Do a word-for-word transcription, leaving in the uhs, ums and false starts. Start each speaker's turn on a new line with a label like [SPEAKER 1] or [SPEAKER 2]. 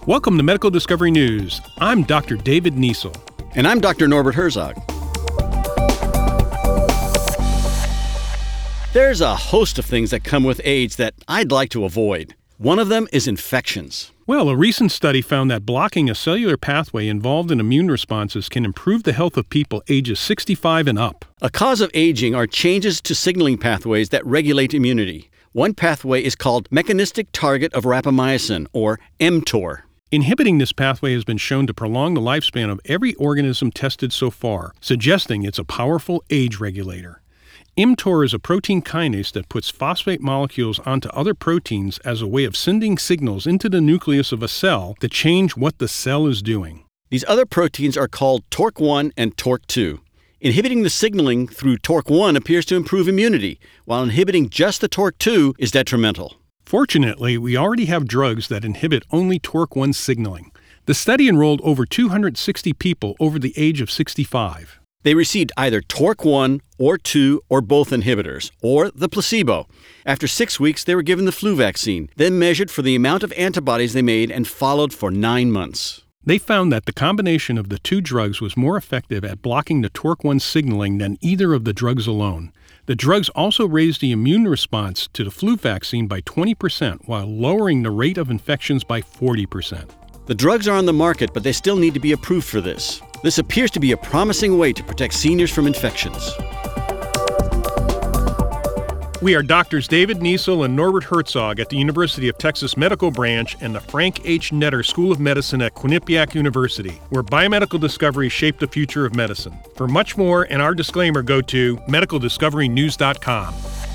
[SPEAKER 1] Welcome to Medical Discovery News. I'm Doctor David Niesel.
[SPEAKER 2] And I'm Doctor Norbert Herzog. There's a host of things that come with age that I'd like to avoid. One of them is infections.
[SPEAKER 1] Well, a recent study found that blocking a cellular pathway involved in immune responses can improve the health of people ages sixty-five and up.
[SPEAKER 2] A cause of aging are changes to signaling pathways that regulate immunity. One pathway is called mechanistic target of rapamycin, or mTOR.
[SPEAKER 1] Inhibiting this pathway has been shown to prolong the lifespan of every organism tested so far, suggesting it's a powerful age regulator. mTOR is a protein kinase that puts phosphate molecules onto other proteins as a way of sending signals into the nucleus of a cell to change what the cell is doing.
[SPEAKER 2] These other proteins are called T O R C one and T O R C two. Inhibiting the signaling through T O R C one appears to improve immunity, while inhibiting just the T O R C two is detrimental.
[SPEAKER 1] Fortunately, we already have drugs that inhibit only T O R C one signaling. The study enrolled over two hundred sixty people over the age of sixty-five.
[SPEAKER 2] They received either T O R C one or two or both inhibitors, or the placebo. After six weeks, they were given the flu vaccine, then measured for the amount of antibodies they made and followed for nine months.
[SPEAKER 1] They found that the combination of the two drugs was more effective at blocking the T O R C one signaling than either of the drugs alone. The drugs also raised the immune response to the flu vaccine by twenty percent while lowering the rate of infections by forty percent.
[SPEAKER 2] The drugs are on the market, but they still need to be approved for this. This appears to be a promising way to protect seniors from infections.
[SPEAKER 1] We are Doctors David Niesel and Norbert Herzog at the University of Texas Medical Branch and the Frank H. Netter School of Medicine at Quinnipiac University, where biomedical discoveries shape the future of medicine. For much more and our disclaimer, go to medical discovery news dot com.